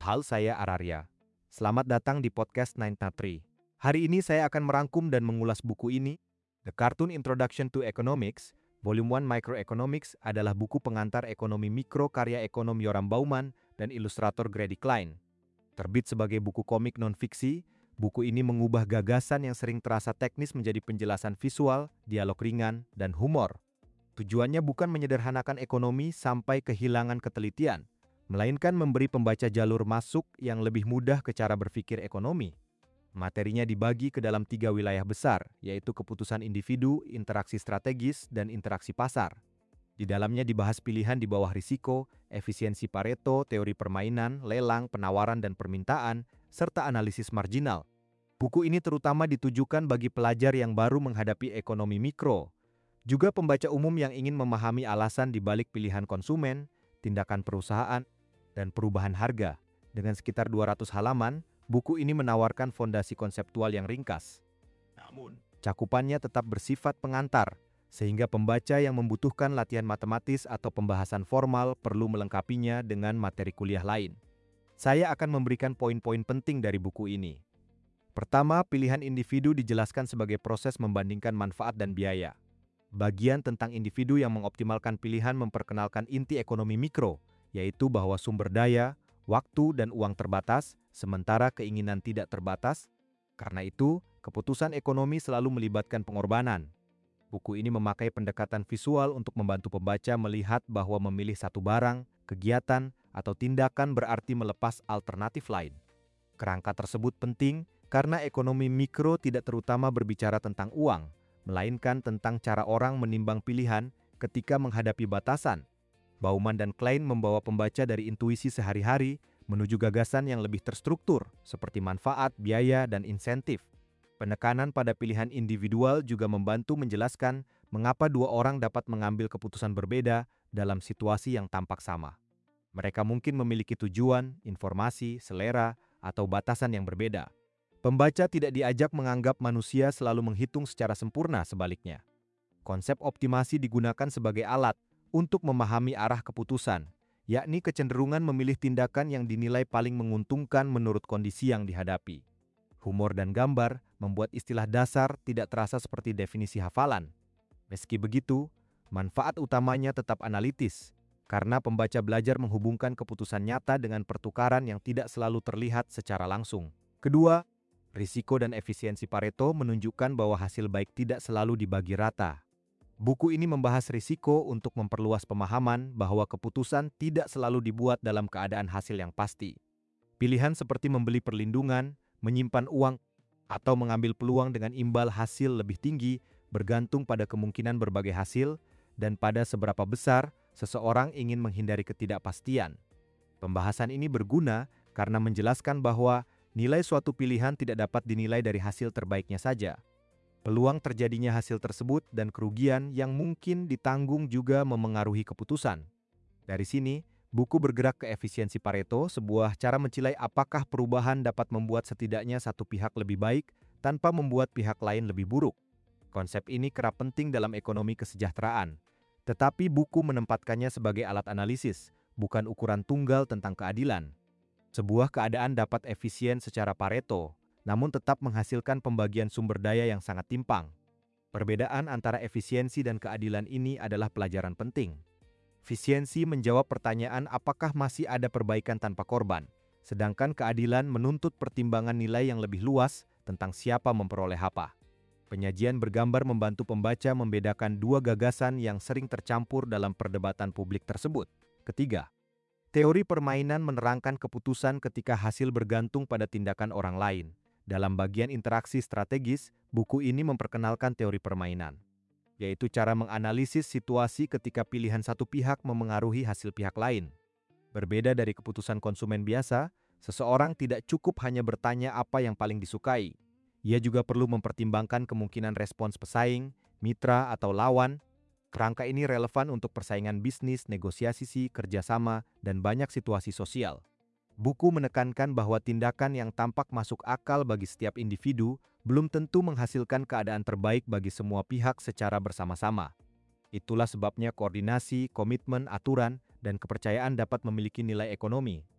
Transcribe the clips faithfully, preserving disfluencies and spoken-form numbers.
Halo, saya Araria. Selamat datang di podcast Nine Tree. Hari ini saya akan merangkum dan mengulas buku ini. The Cartoon Introduction to Economics, Volume one Microeconomics adalah buku pengantar ekonomi mikro karya ekonom Yoram Bauman dan ilustrator Grady Klein. Terbit sebagai buku komik non-fiksi, buku ini mengubah gagasan yang sering terasa teknis menjadi penjelasan visual, dialog ringan, dan humor. Tujuannya bukan menyederhanakan ekonomi sampai kehilangan ketelitian, melainkan memberi pembaca jalur masuk yang lebih mudah ke cara berpikir ekonomi. Materinya dibagi ke dalam tiga wilayah besar, yaitu keputusan individu, interaksi strategis, dan interaksi pasar. Di dalamnya dibahas pilihan di bawah risiko, efisiensi Pareto, teori permainan, lelang, penawaran dan permintaan, serta analisis marginal. Buku ini terutama ditujukan bagi pelajar yang baru menghadapi ekonomi mikro, juga pembaca umum yang ingin memahami alasan di balik pilihan konsumen, tindakan perusahaan, dan perubahan harga. Dengan sekitar dua ratus halaman, buku ini menawarkan fondasi konseptual yang ringkas. Namun, cakupannya tetap bersifat pengantar, sehingga pembaca yang membutuhkan latihan matematis atau pembahasan formal perlu melengkapinya dengan materi kuliah lain. Saya akan memberikan poin-poin penting dari buku ini. Pertama, pilihan individu dijelaskan sebagai proses membandingkan manfaat dan biaya. Bagian tentang individu yang mengoptimalkan pilihan memperkenalkan inti ekonomi mikro, yaitu bahwa sumber daya, waktu, dan uang terbatas, sementara keinginan tidak terbatas. Karena itu, keputusan ekonomi selalu melibatkan pengorbanan. Buku ini memakai pendekatan visual untuk membantu pembaca melihat bahwa memilih satu barang, kegiatan, atau tindakan berarti melepas alternatif lain. Kerangka tersebut penting karena ekonomi mikro tidak terutama berbicara tentang uang, melainkan tentang cara orang menimbang pilihan ketika menghadapi batasan. Bauman dan Klein membawa pembaca dari intuisi sehari-hari menuju gagasan yang lebih terstruktur, seperti manfaat, biaya, dan insentif. Penekanan pada pilihan individual juga membantu menjelaskan mengapa dua orang dapat mengambil keputusan berbeda dalam situasi yang tampak sama. Mereka mungkin memiliki tujuan, informasi, selera, atau batasan yang berbeda. Pembaca tidak diajak menganggap manusia selalu menghitung secara sempurna, sebaliknya. Konsep optimasi digunakan sebagai alat untuk memahami arah keputusan, yakni kecenderungan memilih tindakan yang dinilai paling menguntungkan menurut kondisi yang dihadapi. Humor dan gambar membuat istilah dasar tidak terasa seperti definisi hafalan. Meski begitu, manfaat utamanya tetap analitis, karena pembaca belajar menghubungkan keputusan nyata dengan pertukaran yang tidak selalu terlihat secara langsung. Kedua, risiko dan efisiensi Pareto menunjukkan bahwa hasil baik tidak selalu dibagi rata. Buku ini membahas risiko untuk memperluas pemahaman bahwa keputusan tidak selalu dibuat dalam keadaan hasil yang pasti. Pilihan seperti membeli perlindungan, menyimpan uang, atau mengambil peluang dengan imbal hasil lebih tinggi bergantung pada kemungkinan berbagai hasil dan pada seberapa besar seseorang ingin menghindari ketidakpastian. Pembahasan ini berguna karena menjelaskan bahwa nilai suatu pilihan tidak dapat dinilai dari hasil terbaiknya saja. Peluang terjadinya hasil tersebut dan kerugian yang mungkin ditanggung juga memengaruhi keputusan. Dari sini, buku bergerak ke efisiensi Pareto, sebuah cara mencilai apakah perubahan dapat membuat setidaknya satu pihak lebih baik tanpa membuat pihak lain lebih buruk. Konsep ini kerap penting dalam ekonomi kesejahteraan, tetapi buku menempatkannya sebagai alat analisis, bukan ukuran tunggal tentang keadilan. Sebuah keadaan dapat efisien secara Pareto, namun tetap menghasilkan pembagian sumber daya yang sangat timpang. Perbedaan antara efisiensi dan keadilan ini adalah pelajaran penting. Efisiensi menjawab pertanyaan apakah masih ada perbaikan tanpa korban, sedangkan keadilan menuntut pertimbangan nilai yang lebih luas tentang siapa memperoleh apa. Penyajian bergambar membantu pembaca membedakan dua gagasan yang sering tercampur dalam perdebatan publik tersebut. Ketiga, teori permainan menerangkan keputusan ketika hasil bergantung pada tindakan orang lain. Dalam bagian interaksi strategis, buku ini memperkenalkan teori permainan, yaitu cara menganalisis situasi ketika pilihan satu pihak memengaruhi hasil pihak lain. Berbeda dari keputusan konsumen biasa, seseorang tidak cukup hanya bertanya apa yang paling disukai. Ia juga perlu mempertimbangkan kemungkinan respons pesaing, mitra, atau lawan. Kerangka ini relevan untuk persaingan bisnis, negosiasi, kerjasama, dan banyak situasi sosial. Buku menekankan bahwa tindakan yang tampak masuk akal bagi setiap individu belum tentu menghasilkan keadaan terbaik bagi semua pihak secara bersama-sama. Itulah sebabnya koordinasi, komitmen, aturan, dan kepercayaan dapat memiliki nilai ekonomi.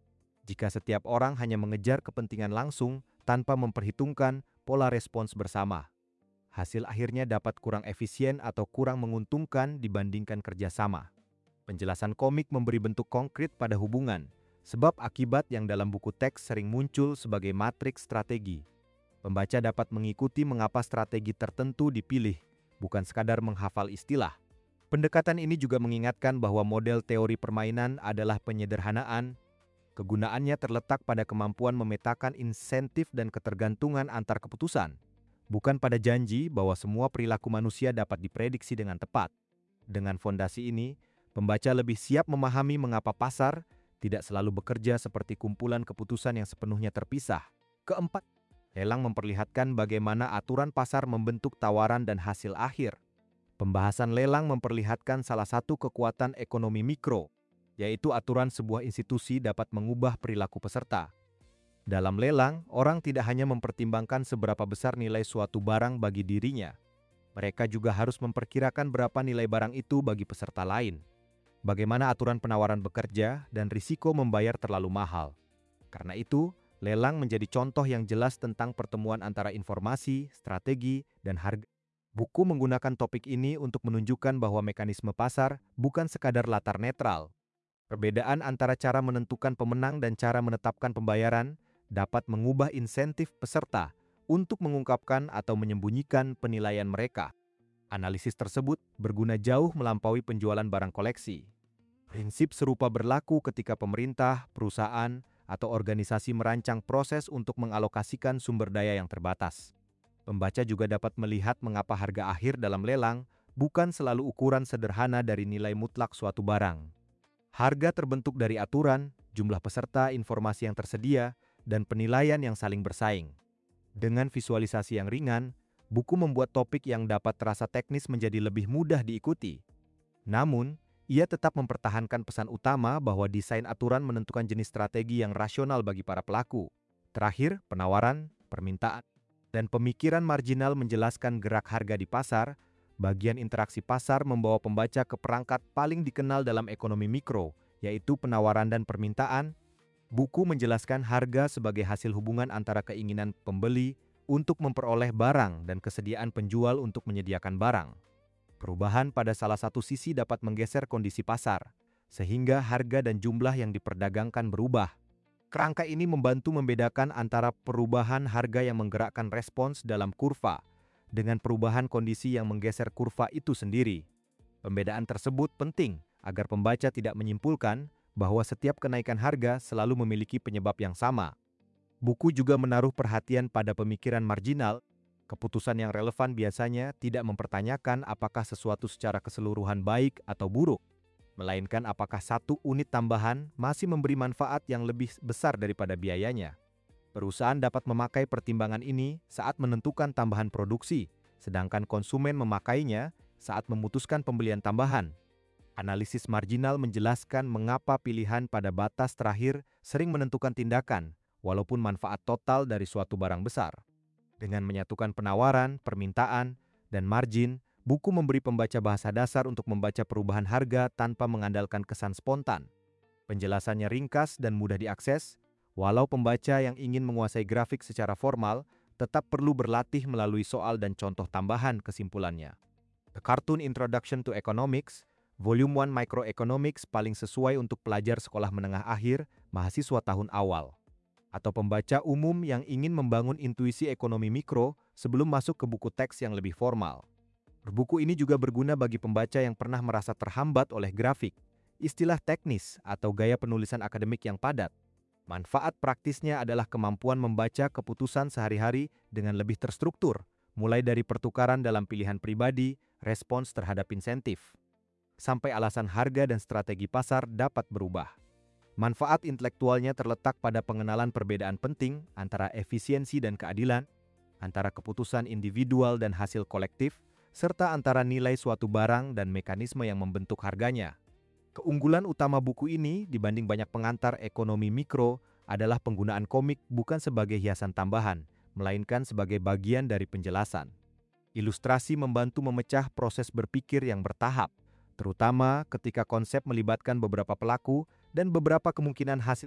Jika setiap orang hanya mengejar kepentingan langsung tanpa memperhitungkan pola respons bersama, hasil akhirnya dapat kurang efisien atau kurang menguntungkan dibandingkan kerjasama. Penjelasan komik memberi bentuk konkret pada hubungan, sebab akibat yang dalam buku teks sering muncul sebagai matriks strategi. Pembaca dapat mengikuti mengapa strategi tertentu dipilih, bukan sekadar menghafal istilah. Pendekatan ini juga mengingatkan bahwa model teori permainan adalah penyederhanaan. Kegunaannya terletak pada kemampuan memetakan insentif dan ketergantungan antar keputusan, bukan pada janji bahwa semua perilaku manusia dapat diprediksi dengan tepat. Dengan fondasi ini, pembaca lebih siap memahami mengapa pasar tidak selalu bekerja seperti kumpulan keputusan yang sepenuhnya terpisah. Keempat, lelang memperlihatkan bagaimana aturan pasar membentuk tawaran dan hasil akhir. Pembahasan lelang memperlihatkan salah satu kekuatan ekonomi mikro, yaitu aturan sebuah institusi dapat mengubah perilaku peserta. Dalam lelang, orang tidak hanya mempertimbangkan seberapa besar nilai suatu barang bagi dirinya. Mereka juga harus memperkirakan berapa nilai barang itu bagi peserta lain. Bagaimana aturan penawaran bekerja dan risiko membayar terlalu mahal. Karena itu, lelang menjadi contoh yang jelas tentang pertemuan antara informasi, strategi, dan harga. Buku menggunakan topik ini untuk menunjukkan bahwa mekanisme pasar bukan sekadar latar netral. Perbedaan antara cara menentukan pemenang dan cara menetapkan pembayaran dapat mengubah insentif peserta untuk mengungkapkan atau menyembunyikan penilaian mereka. Analisis tersebut berguna jauh melampaui penjualan barang koleksi. Prinsip serupa berlaku ketika pemerintah, perusahaan, atau organisasi merancang proses untuk mengalokasikan sumber daya yang terbatas. Pembaca juga dapat melihat mengapa harga akhir dalam lelang bukan selalu ukuran sederhana dari nilai mutlak suatu barang. Harga terbentuk dari aturan, jumlah peserta, informasi yang tersedia, dan penilaian yang saling bersaing. Dengan visualisasi yang ringan, buku membuat topik yang dapat terasa teknis menjadi lebih mudah diikuti. Namun, ia tetap mempertahankan pesan utama bahwa desain aturan menentukan jenis strategi yang rasional bagi para pelaku. Terakhir, penawaran, permintaan, dan pemikiran marginal menjelaskan gerak harga di pasar. Bagian interaksi pasar membawa pembaca ke perangkat paling dikenal dalam ekonomi mikro, yaitu penawaran dan permintaan. Buku menjelaskan harga sebagai hasil hubungan antara keinginan pembeli untuk memperoleh barang dan kesediaan penjual untuk menyediakan barang. Perubahan pada salah satu sisi dapat menggeser kondisi pasar, sehingga harga dan jumlah yang diperdagangkan berubah. Kerangka ini membantu membedakan antara perubahan harga yang menggerakkan respons dalam kurva dengan perubahan kondisi yang menggeser kurva itu sendiri. Pembedaan tersebut penting agar pembaca tidak menyimpulkan bahwa setiap kenaikan harga selalu memiliki penyebab yang sama. Buku juga menaruh perhatian pada pemikiran marginal. Keputusan yang relevan biasanya tidak mempertanyakan apakah sesuatu secara keseluruhan baik atau buruk, melainkan apakah satu unit tambahan masih memberi manfaat yang lebih besar daripada biayanya. Perusahaan dapat memakai pertimbangan ini saat menentukan tambahan produksi, sedangkan konsumen memakainya saat memutuskan pembelian tambahan. Analisis marginal menjelaskan mengapa pilihan pada batas terakhir sering menentukan tindakan, walaupun manfaat total dari suatu barang besar. Dengan menyatukan penawaran, permintaan, dan margin, buku memberi pembaca bahasa dasar untuk membaca perubahan harga tanpa mengandalkan kesan spontan. Penjelasannya ringkas dan mudah diakses, walau pembaca yang ingin menguasai grafik secara formal tetap perlu berlatih melalui soal dan contoh tambahan kesimpulannya. The Cartoon Introduction to Economics, Volume one Microeconomics paling sesuai untuk pelajar sekolah menengah akhir, mahasiswa tahun awal, atau pembaca umum yang ingin membangun intuisi ekonomi mikro sebelum masuk ke buku teks yang lebih formal. Buku ini juga berguna bagi pembaca yang pernah merasa terhambat oleh grafik, istilah teknis, atau gaya penulisan akademik yang padat. Manfaat praktisnya adalah kemampuan membaca keputusan sehari-hari dengan lebih terstruktur, mulai dari pertukaran dalam pilihan pribadi, respons terhadap insentif, sampai alasan harga dan strategi pasar dapat berubah. Manfaat intelektualnya terletak pada pengenalan perbedaan penting antara efisiensi dan keadilan, antara keputusan individual dan hasil kolektif, serta antara nilai suatu barang dan mekanisme yang membentuk harganya. Keunggulan utama buku ini dibanding banyak pengantar ekonomi mikro adalah penggunaan komik bukan sebagai hiasan tambahan, melainkan sebagai bagian dari penjelasan. Ilustrasi membantu memecah proses berpikir yang bertahap, terutama ketika konsep melibatkan beberapa pelaku dan beberapa kemungkinan hasil.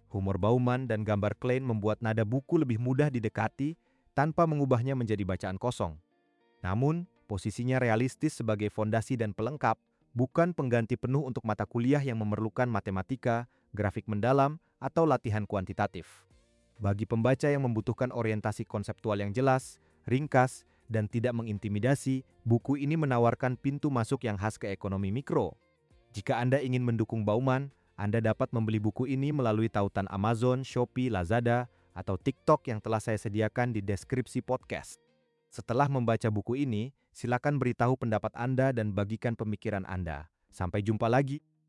Humor Bauman dan gambar Klein membuat nada buku lebih mudah didekati tanpa mengubahnya menjadi bacaan kosong. Namun, posisinya realistis sebagai fondasi dan pelengkap, bukan pengganti penuh untuk mata kuliah yang memerlukan matematika, grafik mendalam, atau latihan kuantitatif. Bagi pembaca yang membutuhkan orientasi konseptual yang jelas, ringkas, dan tidak mengintimidasi, buku ini menawarkan pintu masuk yang khas ke ekonomi mikro. Jika Anda ingin mendukung Bauman, Anda dapat membeli buku ini melalui tautan Amazon, Shopee, Lazada, atau TikTok yang telah saya sediakan di deskripsi podcast. Setelah membaca buku ini, silakan beritahu pendapat Anda dan bagikan pemikiran Anda. Sampai jumpa lagi.